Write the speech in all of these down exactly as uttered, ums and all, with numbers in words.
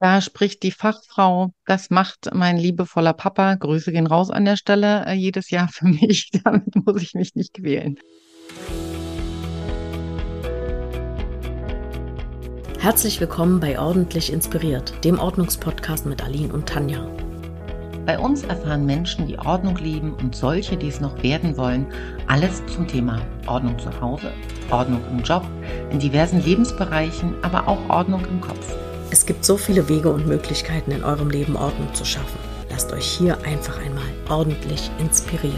Da spricht die Fachfrau. Das macht mein liebevoller Papa. Grüße gehen raus an der Stelle. Äh, jedes Jahr für mich. Damit muss ich mich nicht quälen. Herzlich willkommen bei Ordentlich Inspiriert, dem Ordnungspodcast mit Aline und Tanja. Bei uns erfahren Menschen, die Ordnung lieben und solche, die es noch werden wollen, alles zum Thema Ordnung zu Hause, Ordnung im Job, in diversen Lebensbereichen, aber auch Ordnung im Kopf. Es gibt so viele Wege und Möglichkeiten in eurem Leben Ordnung zu schaffen. Lasst euch hier einfach einmal ordentlich inspirieren.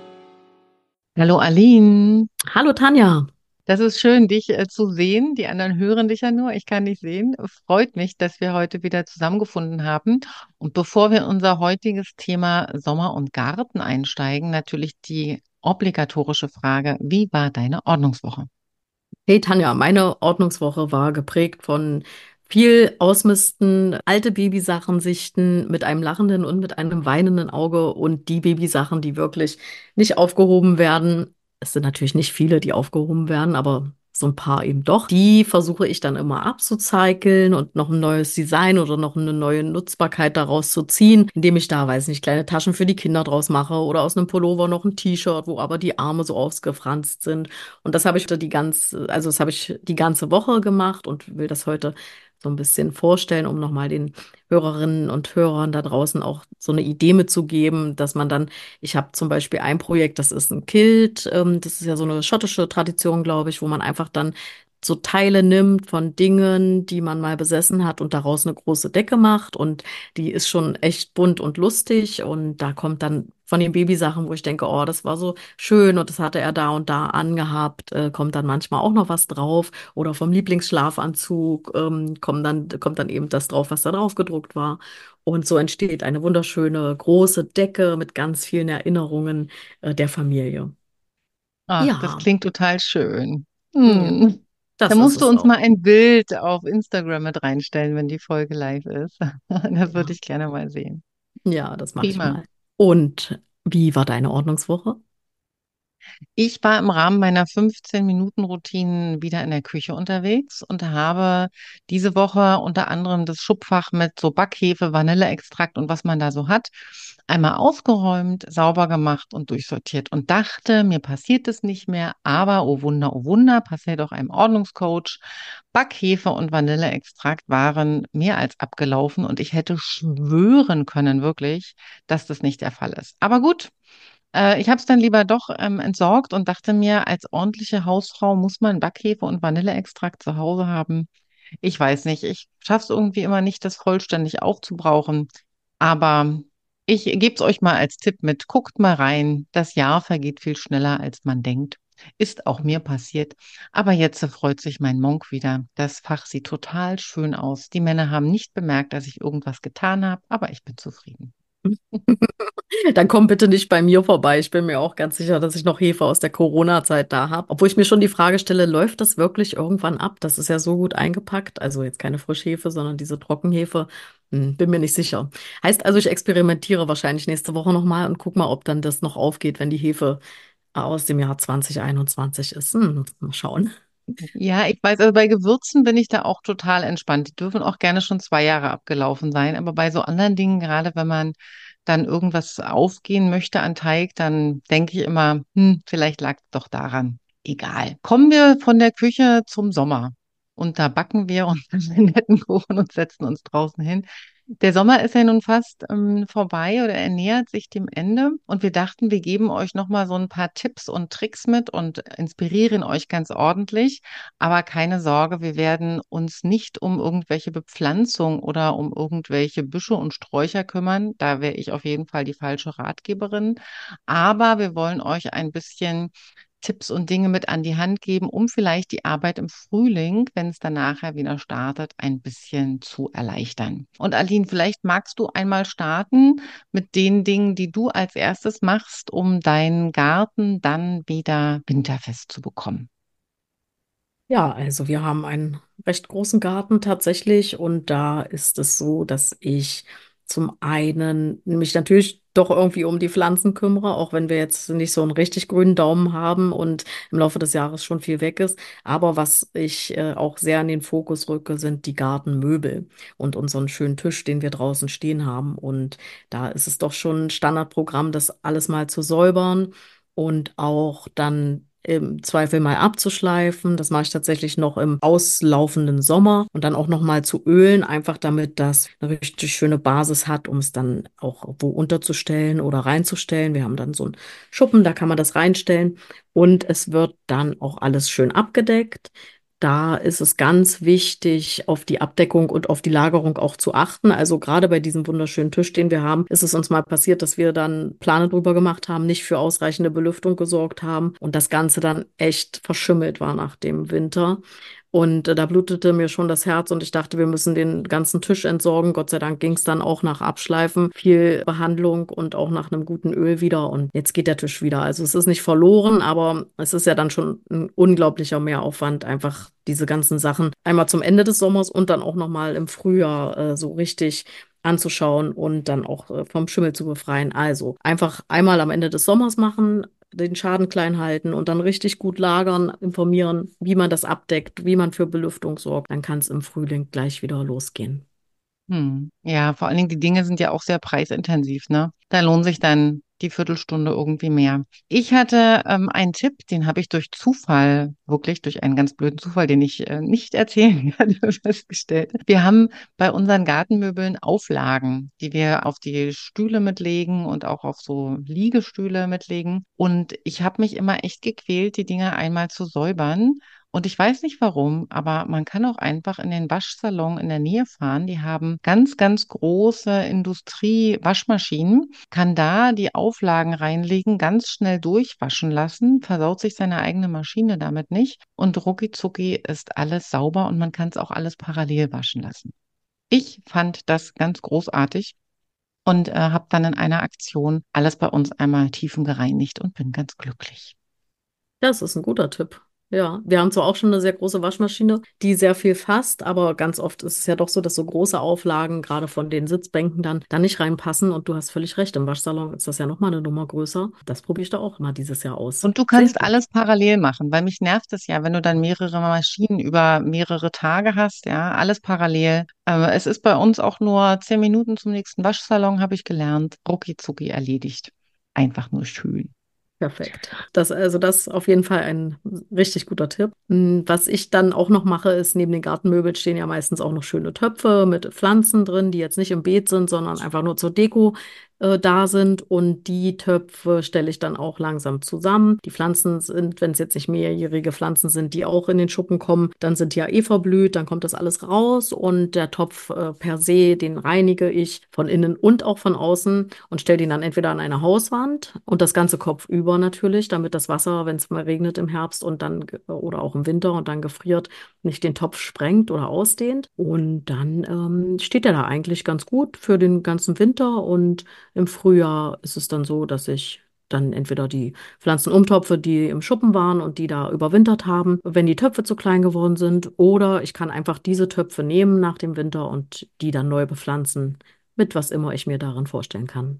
Hallo Aline. Hallo Tanja. Das ist schön, dich äh, zu sehen. Die anderen hören dich ja nur. Ich kann dich sehen. Freut mich, dass wir heute wieder zusammengefunden haben. Und bevor wir in unser heutiges Thema Sommer und Garten einsteigen, natürlich die obligatorische Frage: Wie war deine Ordnungswoche? Hey Tanja, meine Ordnungswoche war geprägt von viel Ausmisten, alte Babysachen sichten mit einem lachenden und mit einem weinenden Auge und die Babysachen, die wirklich nicht aufgehoben werden. Es sind natürlich nicht viele, die aufgehoben werden, aber so ein paar eben doch. Die versuche ich dann immer abzucyceln und noch ein neues Design oder noch eine neue Nutzbarkeit daraus zu ziehen, indem ich da, weiß nicht, kleine Taschen für die Kinder draus mache oder aus einem Pullover noch ein T-Shirt, wo aber die Arme so ausgefranst sind. Und das habe ich die ganze, also das habe ich die ganze Woche gemacht und will das heute so ein bisschen vorstellen, um nochmal den Hörerinnen und Hörern da draußen auch so eine Idee mitzugeben, dass man dann, ich habe zum Beispiel ein Projekt, das ist ein Kilt, ähm, das ist ja so eine schottische Tradition, glaube ich, wo man einfach dann so Teile nimmt von Dingen, die man mal besessen hat und daraus eine große Decke macht und die ist schon echt bunt und lustig und da kommt dann von den Babysachen, wo ich denke, oh, das war so schön und das hatte er da und da angehabt, äh, kommt dann manchmal auch noch was drauf oder vom Lieblingsschlafanzug ähm, kommt dann, kommt dann eben das drauf, was da drauf gedruckt war. Und so entsteht eine wunderschöne große Decke mit ganz vielen Erinnerungen äh, der Familie. Ach, das Ja, klingt total schön. ja, Hm. Da das ist musst du es uns auch. mal ein Bild auf Instagram mit reinstellen, wenn die Folge live ist. Das würde Ja, ich gerne mal sehen. ja, das mache ich Prima. mal. Und wie war deine Ordnungswoche? Ich war im Rahmen meiner fünfzehn-Minuten-Routinen wieder in der Küche unterwegs und habe diese Woche unter anderem das Schubfach mit so Backhefe, Vanilleextrakt und was man da so hat, einmal ausgeräumt, sauber gemacht und durchsortiert und dachte, mir passiert es nicht mehr, aber oh Wunder, oh Wunder, passiert auch einem Ordnungscoach. Backhefe und Vanilleextrakt waren mehr als abgelaufen und ich hätte schwören können, wirklich, dass das nicht der Fall ist. Aber gut. Äh, ich habe es dann lieber doch ähm, entsorgt und dachte mir, als ordentliche Hausfrau muss man Backhefe und Vanilleextrakt zu Hause haben. Ich weiß nicht, ich schaffe es irgendwie immer nicht, das vollständig aufzubrauchen. Aber ich gebe es euch mal als Tipp mit. Guckt mal rein. Das Jahr vergeht viel schneller, als man denkt. Ist auch mir passiert. Aber jetzt freut sich mein Monk wieder. Das Fach sieht total schön aus. Die Männer haben nicht bemerkt, dass ich irgendwas getan habe, aber ich bin zufrieden. Dann komm bitte nicht bei mir vorbei. Ich bin mir auch ganz sicher, dass ich noch Hefe aus der Corona-Zeit da habe. Obwohl ich mir schon die Frage stelle, läuft das wirklich irgendwann ab? Das ist ja so gut eingepackt. Also jetzt keine Frischhefe, sondern diese Trockenhefe. Hm, bin mir nicht sicher. Heißt also, ich experimentiere wahrscheinlich nächste Woche nochmal und guck mal, ob dann das noch aufgeht, wenn die Hefe aus dem Jahr zwanzig einundzwanzig ist. Hm, mal schauen. Ja, ich weiß, also bei Gewürzen bin ich da auch total entspannt. Die dürfen auch gerne schon zwei Jahre abgelaufen sein. Aber bei so anderen Dingen, gerade wenn man dann irgendwas aufgehen möchte an Teig, dann denke ich immer, hm, vielleicht lag es doch daran. Egal. Kommen wir von der Küche zum Sommer. Und da backen wir uns einen netten Kuchen und setzen uns draußen hin. Der Sommer ist ja nun fast ähm, vorbei oder er nähert sich dem Ende und wir dachten, wir geben euch noch mal so ein paar Tipps und Tricks mit und inspirieren euch ganz ordentlich. Aber keine Sorge, wir werden uns nicht um irgendwelche Bepflanzung oder um irgendwelche Büsche und Sträucher kümmern. Da wäre ich auf jeden Fall die falsche Ratgeberin. Aber wir wollen euch ein bisschen Tipps und Dinge mit an die Hand geben, um vielleicht die Arbeit im Frühling, wenn es dann nachher wieder startet, ein bisschen zu erleichtern. Und Aline, vielleicht magst du einmal starten mit den Dingen, die du als erstes machst, um deinen Garten dann wieder winterfest zu bekommen. Ja, also wir haben einen recht großen Garten tatsächlich und da ist es so, dass ich zum einen mich natürlich doch irgendwie um die Pflanzen kümmere, auch wenn wir jetzt nicht so einen richtig grünen Daumen haben und im Laufe des Jahres schon viel weg ist. Aber was ich äh, auch sehr in den Fokus rücke, sind die Gartenmöbel und unseren schönen Tisch, den wir draußen stehen haben. Und da ist es doch schon ein Standardprogramm, das alles mal zu säubern und auch dann im Zweifel mal abzuschleifen. Das mache ich tatsächlich noch im auslaufenden Sommer und dann auch noch mal zu ölen, einfach damit das eine richtig schöne Basis hat, um es dann auch wo unterzustellen oder reinzustellen. Wir haben dann so einen Schuppen, da kann man das reinstellen und es wird dann auch alles schön abgedeckt. Da ist es ganz wichtig, auf die Abdeckung und auf die Lagerung auch zu achten. Also gerade bei diesem wunderschönen Tisch, den wir haben, ist es uns mal passiert, dass wir dann Pläne drüber gemacht haben, nicht für ausreichende Belüftung gesorgt haben und das Ganze dann echt verschimmelt war nach dem Winter. Und äh, da blutete mir schon das Herz und ich dachte, wir müssen den ganzen Tisch entsorgen. Gott sei Dank ging es dann auch nach Abschleifen, viel Behandlung und auch nach einem guten Öl wieder. Und jetzt geht der Tisch wieder. Also es ist nicht verloren, aber es ist ja dann schon ein unglaublicher Mehraufwand, einfach diese ganzen Sachen einmal zum Ende des Sommers und dann auch nochmal im Frühjahr äh, so richtig anzuschauen und dann auch äh, vom Schimmel zu befreien. Also einfach einmal am Ende des Sommers machen, den Schaden klein halten und dann richtig gut lagern, informieren, wie man das abdeckt, wie man für Belüftung sorgt. Dann kann es im Frühling gleich wieder losgehen. Hm. Ja, vor allen Dingen die Dinge sind ja auch sehr preisintensiv, ne? Da lohnt sich dann die Viertelstunde irgendwie mehr. Ich hatte ähm, einen Tipp, den habe ich durch Zufall, wirklich durch einen ganz blöden Zufall, den ich äh, nicht erzählen kann, festgestellt. Wir haben bei unseren Gartenmöbeln Auflagen, die wir auf die Stühle mitlegen und auch auf so Liegestühle mitlegen. Und ich habe mich immer echt gequält, die Dinge einmal zu säubern. Und ich weiß nicht warum, aber man kann auch einfach in den Waschsalon in der Nähe fahren. Die haben ganz, ganz große Industrie-Waschmaschinen, kann da die Auflagen reinlegen, ganz schnell durchwaschen lassen, versaut sich seine eigene Maschine damit nicht und rucki zucki ist alles sauber und man kann es auch alles parallel waschen lassen. Ich fand das ganz großartig und äh, habe dann in einer Aktion alles bei uns einmal tiefengereinigt und bin ganz glücklich. Das ist ein guter Tipp. Ja, wir haben zwar auch schon eine sehr große Waschmaschine, die sehr viel fasst, aber ganz oft ist es ja doch so, dass so große Auflagen, gerade von den Sitzbänken dann, da nicht reinpassen. Und du hast völlig recht, im Waschsalon ist das ja nochmal eine Nummer größer. Das probiere ich da auch mal dieses Jahr aus. Und du Sehr kannst gut. alles parallel machen, weil mich nervt es ja, wenn du dann mehrere Maschinen über mehrere Tage hast, ja, alles parallel. Aber es ist bei uns auch nur zehn Minuten zum nächsten Waschsalon, habe ich gelernt. Rucki zucki erledigt. Einfach nur schön. Perfekt. Das, also das ist auf jeden Fall ein richtig guter Tipp. Mm, Was ich dann auch noch mache, ist, neben den Gartenmöbeln stehen ja meistens auch noch schöne Töpfe mit Pflanzen drin, die jetzt nicht im Beet sind, sondern einfach nur zur Deko äh, da sind. Und die Töpfe stelle ich dann auch langsam zusammen. Die Pflanzen sind, wenn es jetzt nicht mehrjährige Pflanzen sind, die auch in den Schuppen kommen, dann sind die ja eh verblüht, dann kommt das alles raus und der Topf äh, per se, den reinige ich von innen und auch von außen und stelle den dann entweder an eine Hauswand und das ganze kopfüber natürlich, damit das Wasser, wenn es mal regnet im Herbst und dann ge- oder auch im Winter und dann gefriert, nicht den Topf sprengt oder ausdehnt. Und dann ähm, steht er da eigentlich ganz gut für den ganzen Winter und im Frühjahr ist es dann so, dass ich dann entweder die Pflanzen umtopfe, die im Schuppen waren und die da überwintert haben, wenn die Töpfe zu klein geworden sind, oder ich kann einfach diese Töpfe nehmen nach dem Winter und die dann neu bepflanzen mit was immer ich mir darin vorstellen kann.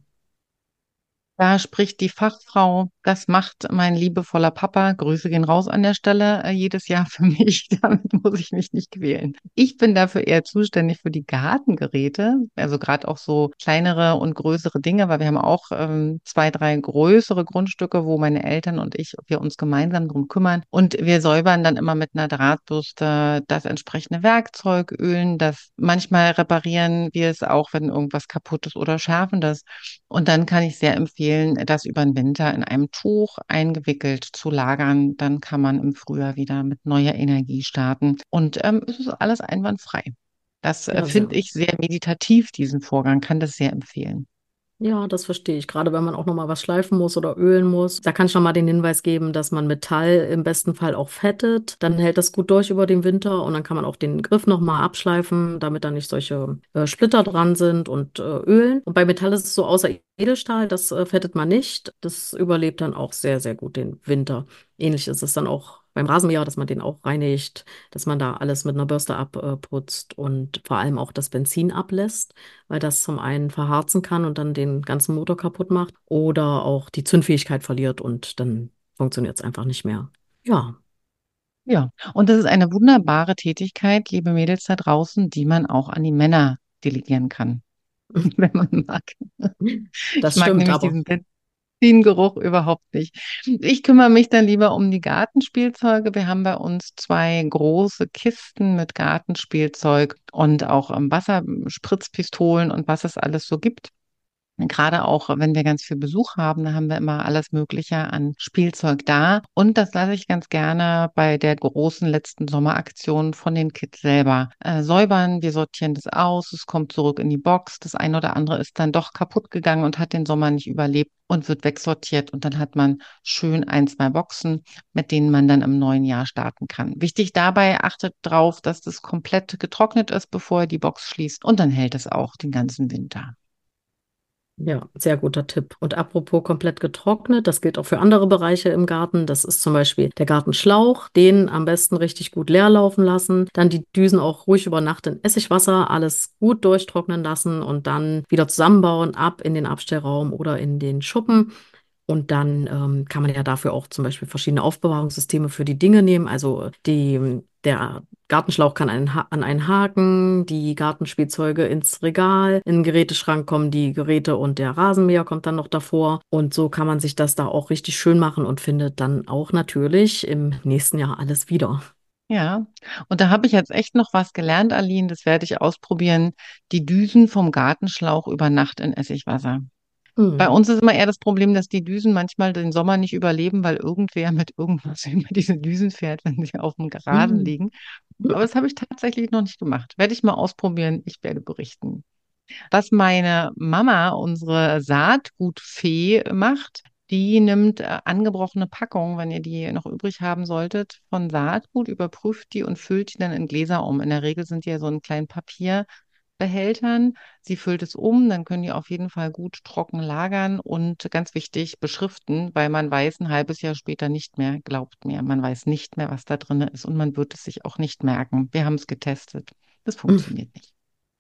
Da spricht die Fachfrau. Das macht mein liebevoller Papa. Grüße gehen raus an der Stelle äh, jedes Jahr für mich. Damit muss ich mich nicht quälen. Ich bin dafür eher zuständig für die Gartengeräte, also gerade auch so kleinere und größere Dinge, weil wir haben auch ähm, zwei, drei größere Grundstücke, wo meine Eltern und ich wir uns gemeinsam drum kümmern. Und wir säubern dann immer mit einer Drahtbürste das entsprechende Werkzeug, ölen das. Manchmal reparieren wir es auch, wenn irgendwas kaputt ist oder schärfen das. Und dann kann ich sehr empfehlen, das über den Winter in einem Tuch eingewickelt zu lagern. Dann kann man im Frühjahr wieder mit neuer Energie starten. Und ähm, es ist alles einwandfrei. Das äh, Ja, sehr. finde ich sehr meditativ, diesen Vorgang, kann das sehr empfehlen. Ja, das verstehe ich. Gerade wenn man auch noch mal was schleifen muss oder ölen muss. Da kann ich noch mal den Hinweis geben, dass man Metall im besten Fall auch fettet. Dann hält das gut durch über den Winter und dann kann man auch den Griff noch mal abschleifen, damit da nicht solche äh, Splitter dran sind und äh, ölen. Und bei Metall ist es so, außer Edelstahl, das äh, fettet man nicht. Das überlebt dann auch sehr, sehr gut den Winter. Ähnlich ist es dann auch beim Rasenmäher, dass man den auch reinigt, dass man da alles mit einer Bürste abputzt und vor allem auch das Benzin ablässt, weil das zum einen verharzen kann und dann den ganzen Motor kaputt macht oder auch die Zündfähigkeit verliert und dann funktioniert es einfach nicht mehr. Ja. Ja, und das ist eine wunderbare Tätigkeit, liebe Mädels da draußen, die man auch an die Männer delegieren kann, wenn man mag. Ich Das mag stimmt, nämlich aber diesen Benzingeruch überhaupt nicht. Ich kümmere mich dann lieber um die Gartenspielzeuge. Wir haben bei uns zwei große Kisten mit Gartenspielzeug und auch ähm, Wasserspritzpistolen und was es alles so gibt. Gerade auch, wenn wir ganz viel Besuch haben, da haben wir immer alles Mögliche an Spielzeug da. Und das lasse ich ganz gerne bei der großen letzten Sommeraktion von den Kids selber äh, säubern. Wir sortieren das aus, es kommt zurück in die Box. Das eine oder andere ist dann doch kaputt gegangen und hat den Sommer nicht überlebt und wird wegsortiert. Und dann hat man schön ein, zwei Boxen, mit denen man dann im neuen Jahr starten kann. Wichtig dabei, achtet drauf, dass das komplett getrocknet ist, bevor ihr die Box schließt. Und dann hält es auch den ganzen Winter. ja, sehr guter Tipp. Und apropos komplett getrocknet, das gilt auch für andere Bereiche im Garten. Das ist zum Beispiel der Gartenschlauch, den am besten richtig gut leer laufen lassen. Dann die Düsen auch ruhig über Nacht in Essigwasser, alles gut durchtrocknen lassen und dann wieder zusammenbauen, ab in den Abstellraum oder in den Schuppen. Und dann ähm, kann man ja dafür auch zum Beispiel verschiedene Aufbewahrungssysteme für die Dinge nehmen. Also die, der Gartenschlauch kann einen Ha- an einen Haken, die Gartenspielzeuge ins Regal, in den Geräteschrank kommen die Geräte und der Rasenmäher kommt dann noch davor. Und so kann man sich das da auch richtig schön machen und findet dann auch natürlich im nächsten Jahr alles wieder. Ja, und da habe ich jetzt echt noch was gelernt, Aline, das werde ich ausprobieren. Die Düsen vom Gartenschlauch über Nacht in Essigwasser. Bei Hm. uns ist immer eher das Problem, dass die Düsen manchmal den Sommer nicht überleben, weil irgendwer mit irgendwas über diese Düsen fährt, wenn sie auf dem Rasen Hm. liegen. Aber das habe ich tatsächlich noch nicht gemacht. Werde ich mal ausprobieren. Ich werde berichten. Was meine Mama, unsere Saatgutfee, macht, die nimmt äh, angebrochene Packungen, wenn ihr die noch übrig haben solltet, von Saatgut, überprüft die und füllt die dann in Gläser um. In der Regel sind die ja so in kleinen Papierbehältern. Sie füllt es um, dann können die auf jeden Fall gut trocken lagern und ganz wichtig beschriften, weil man weiß ein halbes Jahr später nicht mehr, glaubt mir, man weiß nicht mehr, was da drin ist und man wird es sich auch nicht merken. Wir haben es getestet. Das funktioniert nicht.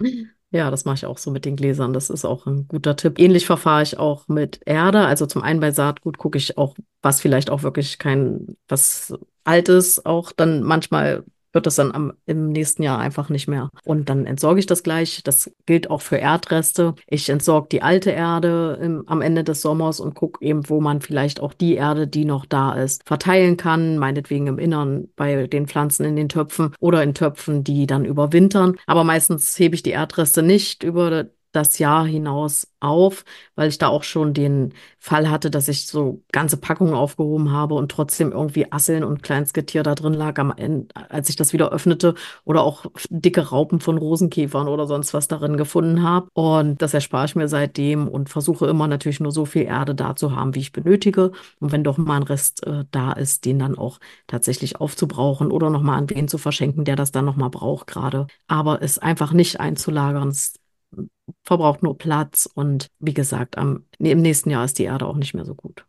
Ja, das mache ich auch so mit den Gläsern. Das ist auch ein guter Tipp. Ähnlich verfahre ich auch mit Erde. Also zum einen bei Saatgut gucke ich auch, was vielleicht auch wirklich kein, was Altes auch dann manchmal wird das dann am, im nächsten Jahr einfach nicht mehr. Und dann entsorge ich das gleich. Das gilt auch für Erdreste. Ich entsorge die alte Erde im, am Ende des Sommers und gucke eben, wo man vielleicht auch die Erde, die noch da ist, verteilen kann. Meinetwegen im Innern bei den Pflanzen in den Töpfen oder in Töpfen, die dann überwintern. Aber meistens hebe ich die Erdreste nicht über das Jahr hinaus auf, weil ich da auch schon den Fall hatte, dass ich so ganze Packungen aufgehoben habe und trotzdem irgendwie Asseln und Kleinstgetier da drin lag, am Ende, als ich das wieder öffnete oder auch dicke Raupen von Rosenkäfern oder sonst was darin gefunden habe. Und das erspare ich mir seitdem und versuche immer natürlich nur so viel Erde da zu haben, wie ich benötige. Und wenn doch mal ein Rest äh, da ist, den dann auch tatsächlich aufzubrauchen oder nochmal an wen zu verschenken, der das dann nochmal braucht gerade. Aber es einfach nicht einzulagern, es verbraucht nur Platz und wie gesagt, am, nee, im nächsten Jahr ist die Erde auch nicht mehr so gut.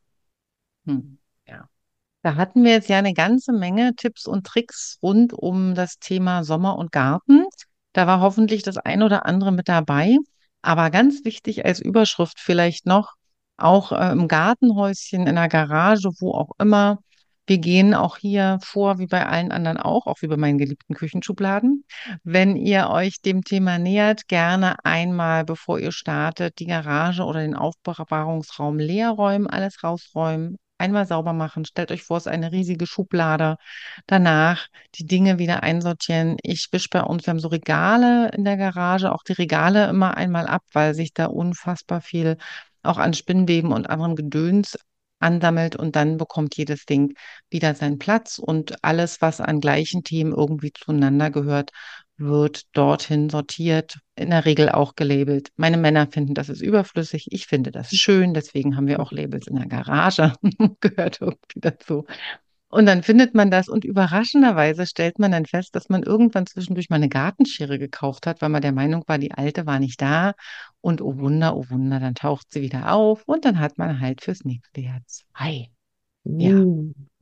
Hm. Ja. Da hatten wir jetzt ja eine ganze Menge Tipps und Tricks rund um das Thema Sommer und Garten. Da war hoffentlich das ein oder andere mit dabei. Aber ganz wichtig als Überschrift vielleicht noch, auch äh, im Gartenhäuschen, in der Garage, wo auch immer. Wir gehen auch hier vor, wie bei allen anderen auch, auch wie bei meinen geliebten Küchenschubladen. Wenn ihr euch dem Thema nähert, gerne einmal, bevor ihr startet, die Garage oder den Aufbewahrungsraum leer räumen, alles rausräumen, einmal sauber machen. Stellt euch vor, es ist eine riesige Schublade. Danach die Dinge wieder einsortieren. Ich wische bei uns, wir haben so Regale in der Garage, auch die Regale immer einmal ab, weil sich da unfassbar viel auch an Spinnweben und anderem Gedöns ansammelt und dann bekommt jedes Ding wieder seinen Platz und alles, was an gleichen Themen irgendwie zueinander gehört, wird dorthin sortiert, in der Regel auch gelabelt. Meine Männer finden, das ist überflüssig. Ich finde das schön, deswegen haben wir auch Labels in der Garage. Gehört irgendwie dazu. Und dann findet man das und überraschenderweise stellt man dann fest, dass man irgendwann zwischendurch mal eine Gartenschere gekauft hat, weil man der Meinung war, die alte war nicht da. Und oh Wunder, oh Wunder, dann taucht sie wieder auf und dann hat man halt fürs nächste Jahr zwei. Ja. Mm.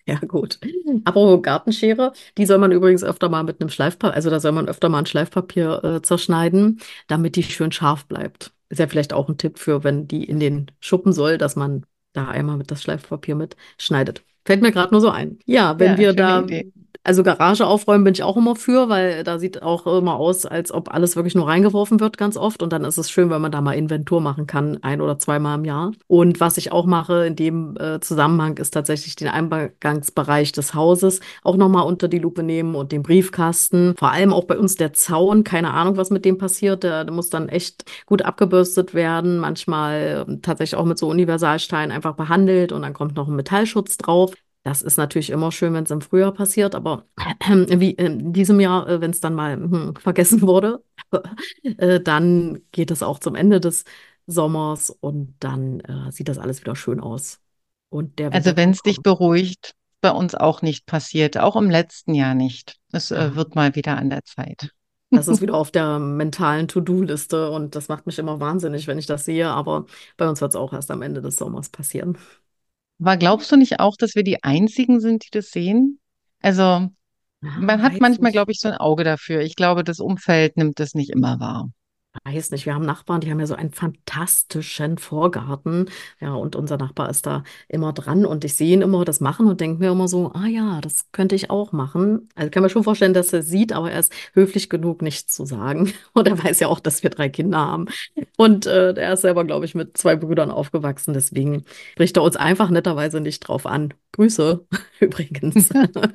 Ja, gut. Apropos Gartenschere, die soll man übrigens öfter mal mit einem Schleifpapier, also da soll man öfter mal ein Schleifpapier äh, zerschneiden, damit die schön scharf bleibt. Ist ja vielleicht auch ein Tipp für, wenn die in den Schuppen soll, dass man da einmal mit das Schleifpapier mitschneidet. Fällt mir gerade nur so ein. Ja, wenn Ja, wir schöne da, Idee. also Garage aufräumen bin ich auch immer für, weil da sieht auch immer aus, als ob alles wirklich nur reingeworfen wird, ganz oft. Und dann ist es schön, wenn man da mal Inventur machen kann, ein oder zweimal im Jahr. Und was ich auch mache in dem äh, Zusammenhang, ist tatsächlich den Eingangsbereich des Hauses auch nochmal unter die Lupe nehmen und den Briefkasten. Vor allem auch bei uns der Zaun. Keine Ahnung, was mit dem passiert. Der, der muss dann echt gut abgebürstet werden. Manchmal äh, tatsächlich auch mit so Universalsteinen einfach behandelt und dann kommt noch ein Metallschutz drauf. Das ist natürlich immer schön, wenn es im Frühjahr passiert, aber wie in diesem Jahr, äh, wenn es dann mal hm, vergessen wurde, äh, dann geht es auch zum Ende des Sommers und dann äh, sieht das alles wieder schön aus. Und der Winter Also wenn kann es dich kommen. beruhigt, bei uns auch nicht passiert, auch im letzten Jahr nicht. Es äh, Ja, wird mal wieder an der Zeit. das ist wieder auf der mentalen To-Do-Liste und das macht mich immer wahnsinnig, wenn ich das sehe, aber bei uns wird es auch erst am Ende des Sommers passieren. Aber glaubst du nicht auch, dass wir die Einzigen sind, die das sehen? Also Ja, man hat weiß manchmal, nicht. glaube ich, so ein Auge dafür. Ich glaube, das Umfeld nimmt das nicht immer wahr. Weiß nicht, wir haben Nachbarn, die haben ja so einen fantastischen Vorgarten. Ja, und unser Nachbar ist da immer dran und ich sehe ihn immer das machen und denke mir immer so, ah ja, das könnte ich auch machen. Also ich kann mir schon vorstellen, dass er sieht, aber er ist höflich genug, nichts zu sagen. Und er weiß ja auch, dass wir drei Kinder haben. Und äh, er ist selber, glaube ich, mit zwei Brüdern aufgewachsen. Deswegen spricht er uns einfach netterweise nicht drauf an. Grüße übrigens.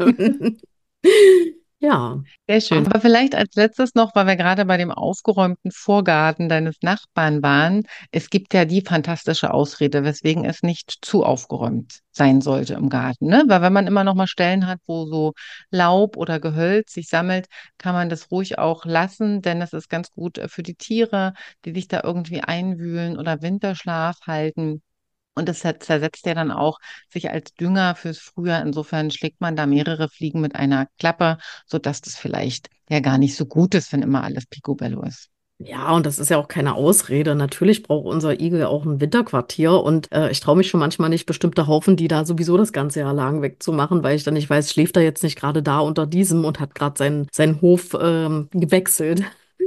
Ja. Sehr schön. Aber vielleicht als letztes noch, weil wir gerade bei dem aufgeräumten Vorgarten deines Nachbarn waren. Es gibt ja die fantastische Ausrede, weswegen es nicht zu aufgeräumt sein sollte im Garten, ne? Weil wenn man immer noch mal Stellen hat, wo so Laub oder Gehölz sich sammelt, kann man das ruhig auch lassen, denn das ist ganz gut äh, für die Tiere, die sich da irgendwie einwühlen oder Winterschlaf halten. Und das zer- zersetzt ja dann auch sich als Dünger fürs Frühjahr. Insofern schlägt man da mehrere Fliegen mit einer Klappe, sodass das vielleicht ja gar nicht so gut ist, wenn immer alles picobello ist. Ja, und das ist ja auch keine Ausrede. Natürlich braucht unser Igel auch ein Winterquartier und äh, ich traue mich schon manchmal nicht, bestimmte Haufen, die da sowieso das ganze Jahr lang wegzumachen, weil ich dann nicht weiß, schläft er jetzt nicht gerade da unter diesem und hat gerade seinen, seinen Hof ähm, gewechselt.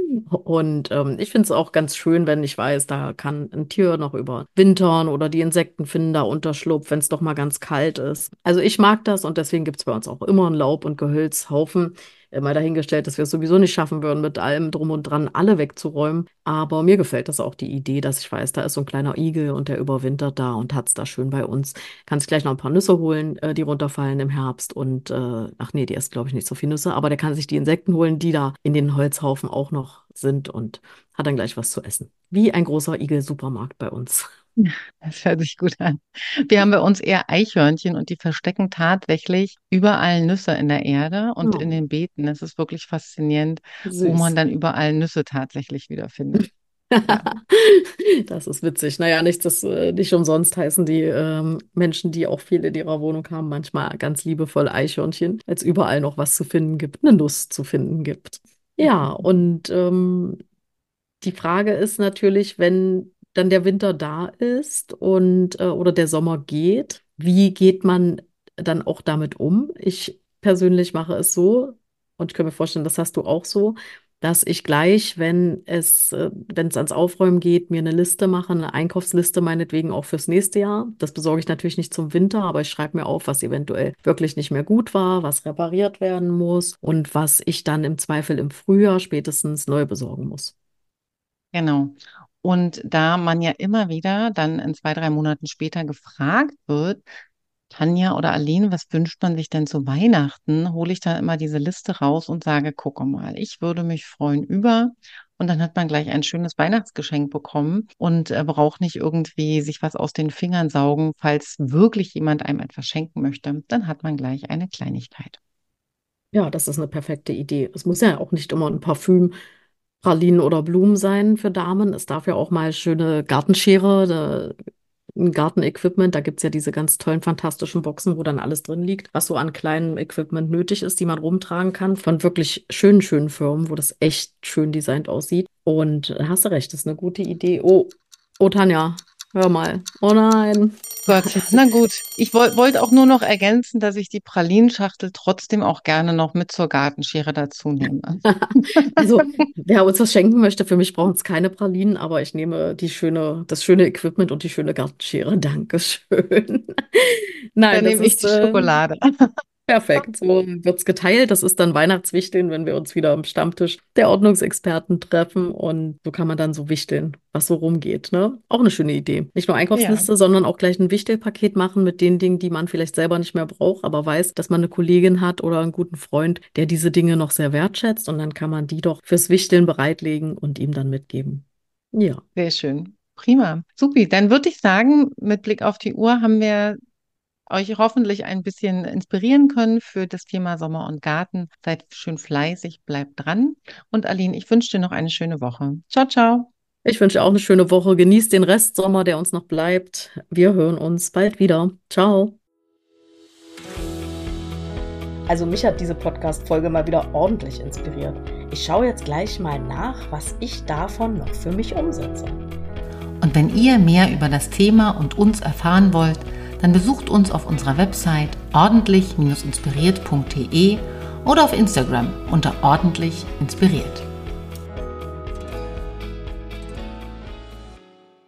Und ähm, ich finde es auch ganz schön, wenn ich weiß, da kann ein Tier noch überwintern oder die Insekten finden da Unterschlupf, wenn es doch mal ganz kalt ist. Also ich mag das und deswegen gibt es bei uns auch immer einen Laub- und Gehölzhaufen. Äh, Mal dahingestellt, dass wir es sowieso nicht schaffen würden, mit allem drum und dran alle wegzuräumen. Aber mir gefällt das auch die Idee, dass ich weiß, da ist so ein kleiner Igel und der überwintert da und hat es da schön bei uns. Kann sich gleich noch ein paar Nüsse holen, äh, die runterfallen im Herbst. Und äh, ach nee, die isst, glaube ich, nicht so viel Nüsse, aber der kann sich die Insekten holen, die da in den Holzhaufen auch noch sind und hat dann gleich was zu essen. Wie ein großer Igel-Supermarkt bei uns. Das hört sich gut an. Wir haben bei uns eher Eichhörnchen und die verstecken tatsächlich überall Nüsse in der Erde und in Oh, den Beeten. Es ist wirklich faszinierend, wo man süß. dann überall Nüsse tatsächlich wiederfindet. Ja. Das ist witzig. Naja, nichts, das, äh, nicht umsonst heißen die ähm, Menschen, die auch viel in ihrer Wohnung haben, manchmal ganz liebevoll Eichhörnchen, als überall noch was zu finden gibt, eine Nuss zu finden gibt. Ja, und ähm, die Frage ist natürlich, wenn dann der Winter da ist und äh, oder der Sommer geht, wie geht man dann auch damit um? Ich persönlich mache es so, und ich kann mir vorstellen, das hast du auch so, dass ich gleich, wenn es, äh, wenn es ans Aufräumen geht, mir eine Liste mache, eine Einkaufsliste meinetwegen auch fürs nächste Jahr. Das besorge ich natürlich nicht zum Winter, aber ich schreibe mir auf, was eventuell wirklich nicht mehr gut war, was repariert werden muss und was ich dann im Zweifel im Frühjahr spätestens neu besorgen muss. Genau. Und da man ja immer wieder dann in zwei, drei Monaten später gefragt wird, Tanja oder Aline, was wünscht man sich denn zu Weihnachten? Hole ich dann immer diese Liste raus und sage, gucke mal, ich würde mich freuen über. Und dann hat man gleich ein schönes Weihnachtsgeschenk bekommen und äh, braucht nicht irgendwie sich was aus den Fingern saugen, falls wirklich jemand einem etwas schenken möchte. Dann hat man gleich eine Kleinigkeit. Ja, das ist eine perfekte Idee. Es muss ja auch nicht immer ein Parfüm, Pralinen oder Blumen sein für Damen. Es darf ja auch mal schöne Gartenschere, da- ein Gartenequipment. Da gibt es ja diese ganz tollen, fantastischen Boxen, wo dann alles drin liegt, was so an kleinem Equipment nötig ist, die man rumtragen kann. Von wirklich schönen, schönen Firmen, wo das echt schön designt aussieht. Und da hast du recht, das ist eine gute Idee. Oh, oh, Tanja. hör mal. Oh nein. Gott, na gut. Ich woll, wollte auch nur noch ergänzen, dass ich die Pralinenschachtel trotzdem auch gerne noch mit zur Gartenschere dazu nehme. Also, wer uns was schenken möchte, für mich brauchen es keine Pralinen, aber ich nehme die schöne, das schöne Equipment und die schöne Gartenschere. Dankeschön. Nein, Dann das nehme ich ist die äh, Schokolade. perfekt. So wird's geteilt. Das ist dann Weihnachtswichteln, wenn wir uns wieder am Stammtisch der Ordnungsexperten treffen. Und so kann man dann so wichteln, was so rumgeht, ne? Auch eine schöne Idee. Nicht nur Ja, Einkaufsliste, sondern auch gleich ein Wichtelpaket machen mit den Dingen, die man vielleicht selber nicht mehr braucht, aber weiß, dass man eine Kollegin hat oder einen guten Freund, der diese Dinge noch sehr wertschätzt. Und dann kann man die doch fürs Wichteln bereitlegen und ihm dann mitgeben. Ja. sehr schön. Prima. Supi. Dann würde ich sagen, mit Blick auf die Uhr haben wir euch hoffentlich ein bisschen inspirieren können für das Thema Sommer und Garten. Seid schön fleißig, bleibt dran. Und Aline, ich wünsche dir noch eine schöne Woche. Ciao, ciao. Ich wünsche auch eine schöne Woche. Genießt den Restsommer, der uns noch bleibt. Wir hören uns bald wieder. Ciao. Also mich hat diese Podcast-Folge mal wieder ordentlich inspiriert. Ich schaue jetzt gleich mal nach, was ich davon noch für mich umsetze. Und wenn ihr mehr über das Thema und uns erfahren wollt, dann besucht uns auf unserer Website ordentlich Bindestrich inspiriert punkt de oder auf Instagram unter ordentlich inspiriert.